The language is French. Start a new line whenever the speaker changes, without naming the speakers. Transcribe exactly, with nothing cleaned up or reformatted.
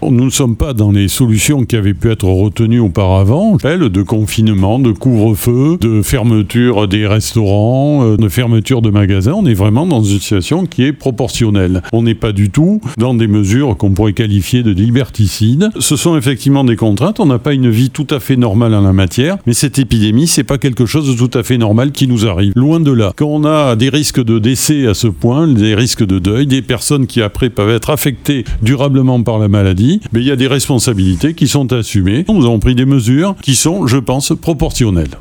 Nous ne sommes pas dans les solutions qui avaient pu être retenues auparavant, celles de confinement, de couvre-feu, de fermeture des restaurants, de fermeture de magasins. On est vraiment dans une situation qui est proportionnelle. On n'est pas du tout dans des mesures qu'on pourrait qualifier de liberticides. Ce sont effectivement des contraintes. On n'a pas une vie tout à fait normale en la matière, mais cette épidémie, c'est pas quelque chose de tout à fait normal qui nous arrive. Loin de là. Quand on a des risques de décès à ce point, des risques de deuil, des personnes qui après peuvent être affectées durablement par la maladie, mais il y a des responsabilités qui sont assumées. Nous avons pris des mesures qui sont, je pense, proportionnelles.